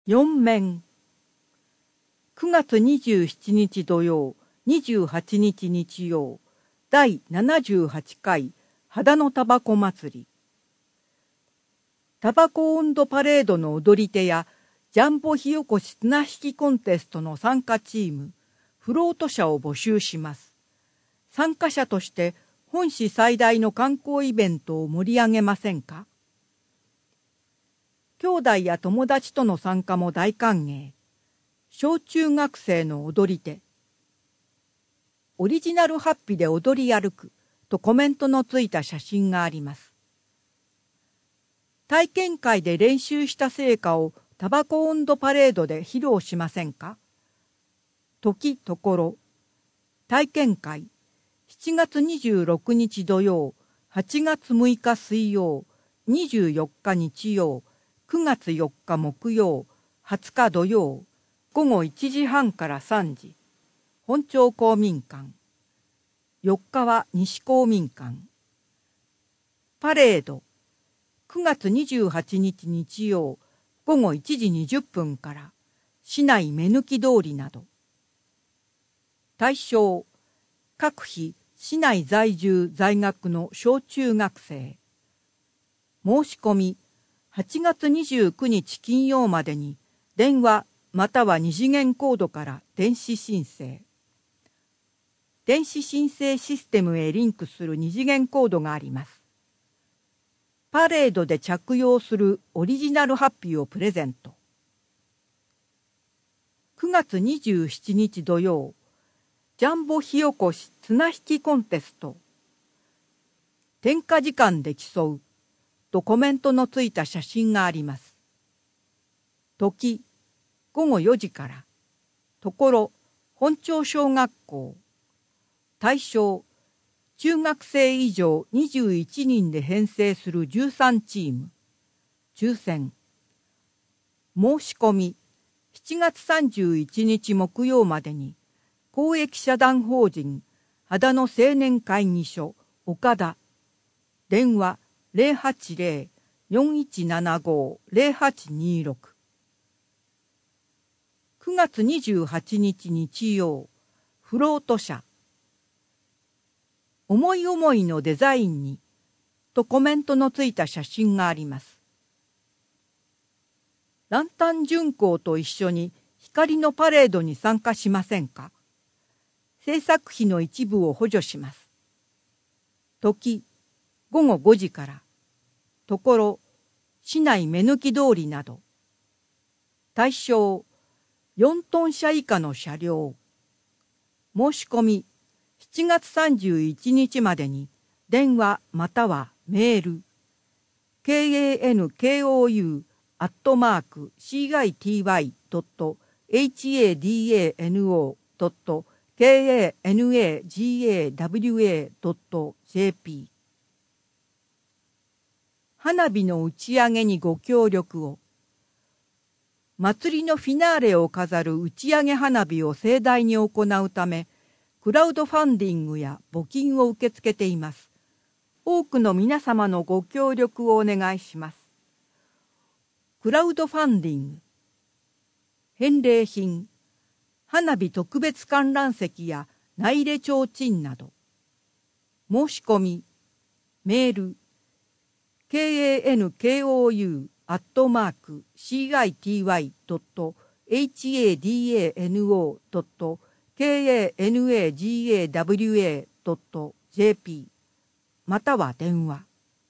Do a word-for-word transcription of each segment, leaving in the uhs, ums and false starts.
よん面くがつにじゅうしちにち土曜、にじゅうはちにち日曜、だいななじゅうはちかい秦野タバコ祭り。タバコ温度パレードの踊り手やジャンボ火起こし綱引きコンテストの参加チーム、フロート車を募集します。参加者として本市最大の観光イベントを盛り上げませんか？兄弟や友達との参加も大歓迎。小中学生の踊り手。オリジナルハッピで踊り歩くとコメントのついた写真があります。体験会で練習した成果をタバコ温度パレードで披露しませんか？時ところ。体験会しちがつにじゅうろくにち土曜、はちがつむいか水曜、にじゅうよっか日曜、くがつよっか木曜、はつか土曜、ごごいちじはんからさんじ、本町公民館。よっかは西公民館。パレードくがつにじゅうはちにち日曜、ごごいちじにじゅっぷんから市内目抜き通りなど。対象各市市内在住在学の小中学生。申し込みはちがつにじゅうくにち金曜までに電話または二次元コードから電子申請。電子申請システムへリンクする二次元コードがあります。パレードで着用するオリジナルハッピーをプレゼント。くがつにじゅうしちにち土曜、ジャンボ火起こし綱引きコンテスト。点火時間で競うとコメントのついた写真があります。時、ごごよじから。ところ、本町小学校。対象、中学生以上にじゅういちにんで編成するじゅうさんチーム。抽選。申し込み、しちがつさんじゅういちにち木曜までに、公益社団法人、秦野青年会議所、岡田。電話、ゼロはちゼロ よんいちななご ゼロはちにろく。くがつにじゅうはちにち日曜、フロート車。思い思いのデザインに、とコメントのついた写真があります。ランタン巡行と一緒に光のパレードに参加しませんか？制作費の一部を補助します。時、ごごごじから。ところ、市内目抜き通りなど。対象、よんトン車以下の車両。申し込み、しちがつさんじゅういちにちまでに電話またはメール ケーエーエヌケーオーユー アットマーク シーアイティーワイ ドット エイチエーディーエーエヌオー ドット ケーエーエヌエージーエーダブリューエー ドット ジェーピー。 花火の打ち上げにご協力を。祭りのフィナーレを飾る打ち上げ花火を盛大に行うため、クラウドファンディングや募金を受け付けています。多くの皆様のご協力をお願いします。クラウドファンディング。返礼品、花火特別観覧席や内入れ提灯など。申し込み、メール、ケーエーエヌケーオーユー アットマーク シーアイティーワイ ドット エイチエーディーエーエヌオー ドット ケーエーエヌエージーエーダブリューエー ドット ジェーピー または電話。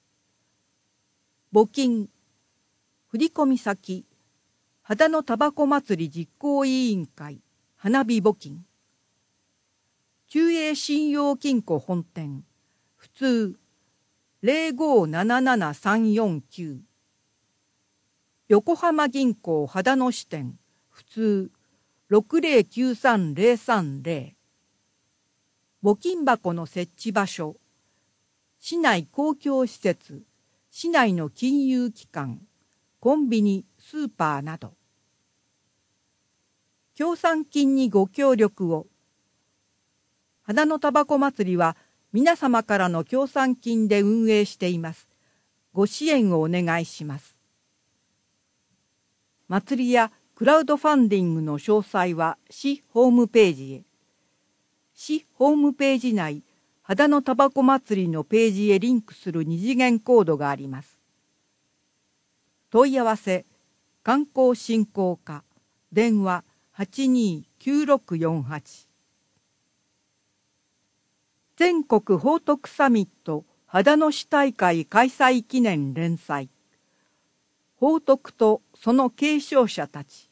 募金、振込先、秦野タバコ祭り実行委員会、花火募金。中英信用金庫本店、普通、ゼロごーななななさんよんきゅう。横浜銀行秦野支店、普通、ろくゼロきゅうさんゼロさんゼロ。募金箱の設置場所、市内公共施設、市内の金融機関、コンビニ、スーパーなど。協賛金にご協力を。秦野タバコ祭りは皆様からの協賛金で運営しています。ご支援をお願いします。祭りやクラウドファンディングの詳細は市ホームページへ。市ホームページ内、秦野タバコ祭りのページへリンクする二次元コードがあります。問い合わせ、観光振興課、電話はちにーきゅうろくよんはち。全国宝徳サミット秦野市大会開催記念連載。宝徳とその継承者たち。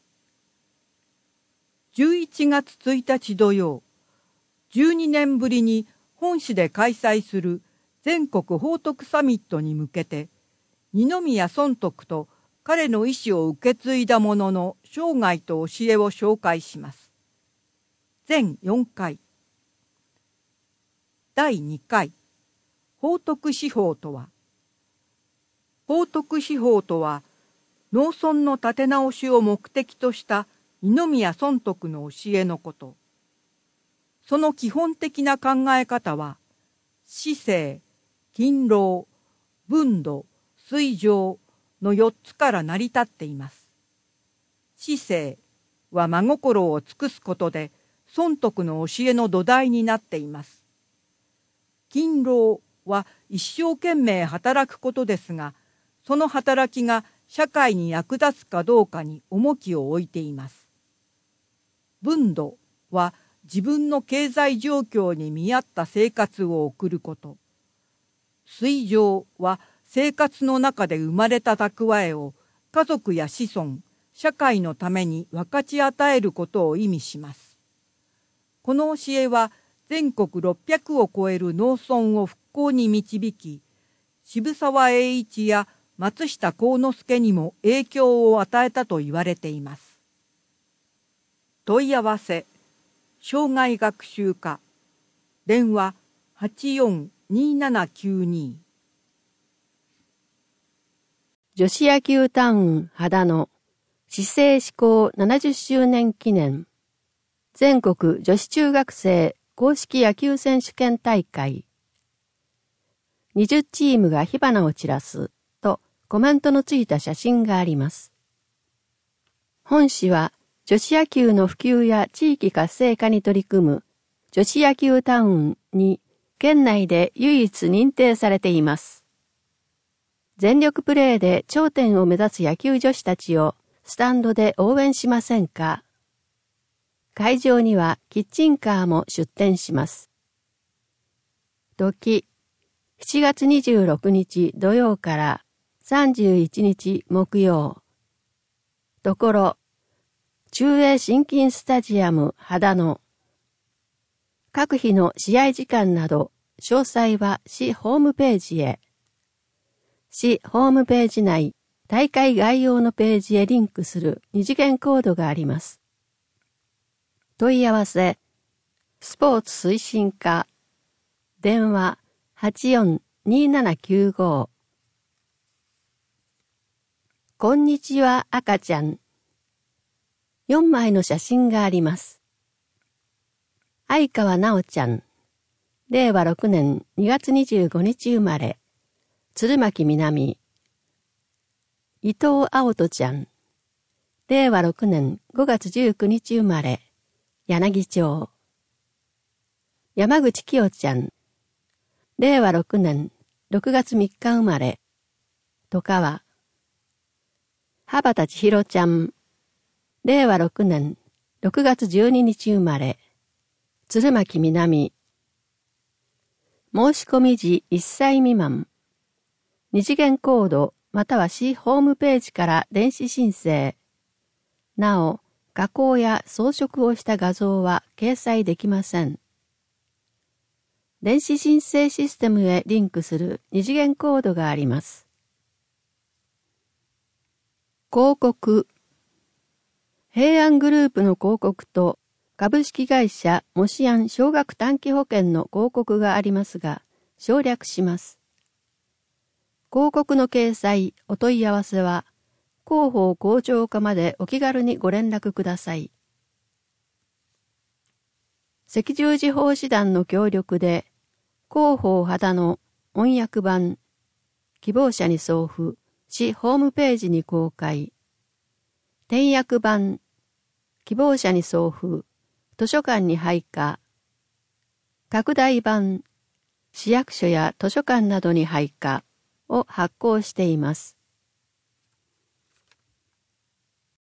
じゅういちがつついたち土曜、じゅうにねんぶりに本市で開催する全国宝徳サミットに向けて、二宮尊徳と彼の意思を受け継いだ者の生涯と教えを紹介します。全よんかい。だいにかい、宝徳司法とは。宝徳司法とは、農村の立て直しを目的とした二宮尊徳の教えのこと。その基本的な考え方は、市政、勤労、分度、水上のよっつから成り立っています。市政は真心を尽くすことで、尊徳の教えの土台になっています。勤労は一生懸命働くことですが、その働きが社会に役立つかどうかに重きを置いています。分度は自分の経済状況に見合った生活を送ること。水上は生活の中で生まれた蓄えを家族や子孫、社会のために分かち与えることを意味します。この教えは全国ろっぴゃくを超える農村を復興に導き、渋沢栄一や松下幸之助にも影響を与えたと言われています。問い合わせ、生涯学習課、電話はちよんにーななきゅうに。 女子野球タウン秦野市政施行ななじゅっしゅうねん記念全国女子中学生公式野球選手権大会にじゅうチームが火花を散らすとコメントのついた写真があります。本市は女子野球の普及や地域活性化に取り組む女子野球タウンに県内で唯一認定されています。全力プレーで頂点を目指す野球女子たちをスタンドで応援しませんか？会場にはキッチンカーも出店します。時、しちがつにじゅうろくにち土曜からさんじゅういちにち木曜。ところ、中英新金スタジアム秦野。各日の試合時間など、詳細は市ホームページへ。市ホームページ内、大会概要のページへリンクする二次元コードがあります。問い合わせ、スポーツ推進課、電話はちよんにーななきゅうご。こんにちは赤ちゃん。よんまいの写真があります。相川直ちゃん、れいわろくねんにがつにじゅうごにち生まれ、鶴巻南。伊藤青人ちゃん、れいわろくねんごがつじゅうくにち生まれ、柳町。山口清ちゃん、れいわろくねんろくがつみっか生まれ、戸川。羽端千尋ちゃん、れいわろくねんろくがつじゅうににち生まれ、鶴巻南。申し込み時いっさい未満。二次元コードまたは市ホームページから電子申請。なお、加工や装飾をした画像は掲載できません。電子申請システムへリンクする二次元コードがあります。広告。平安グループの広告と株式会社モシアン少額短期保険の広告がありますが、省略します。広告の掲載、お問い合わせは、広報工場課までお気軽にご連絡ください。赤十字奉仕団の協力で、広報秦野翻訳版、希望者に送付、市ホームページに公開。 点訳版、希望者に送付、図書館に配下、拡大版、市役所や図書館などに配下を発行しています。